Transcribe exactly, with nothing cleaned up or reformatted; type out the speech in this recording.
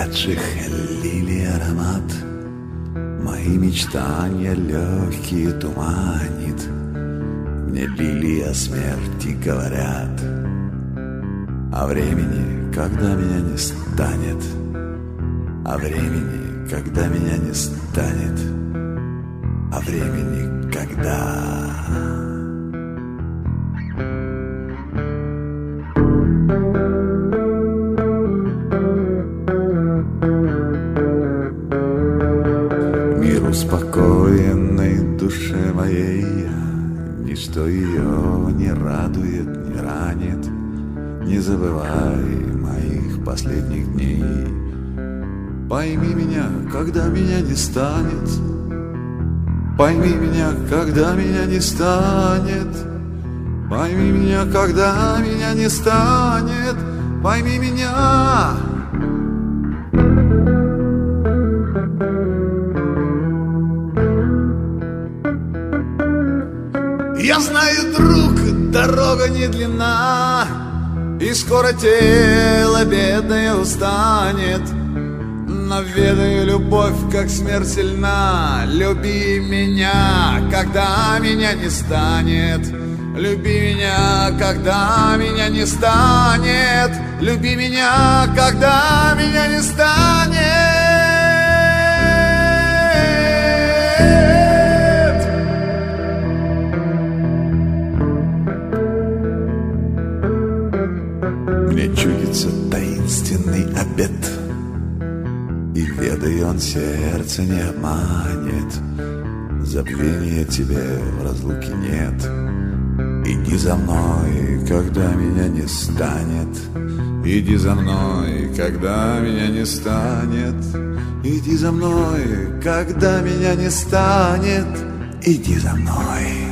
расцветших лилий аромат мои мечтания легкие туманит. Мне лилии о смерти говорят, о времени, когда меня не станет, о времени, когда меня не станет, о времени, когда... Успокоенной душе моей ничто ее не радует, не ранит. Не забывай моих последних дней. Пойми меня, когда меня не станет. Пойми меня, когда меня не станет. Пойми меня, когда меня не станет. Пойми меня. Я знаю, друг, дорога не длинна, и скоро тело бедное устанет. Но ведаю, любовь, как смерть сильна. Люби меня, когда меня не станет. Люби меня, когда меня не станет. Люби меня, когда меня не станет. Мне чудится таинственный обет, и ведаю, он сердце не обманет. Забвения тебе в разлуке нет. Иди за мной, когда меня не станет. Иди за мной, когда меня не станет. Иди за мной, когда меня не станет. Иди за мной.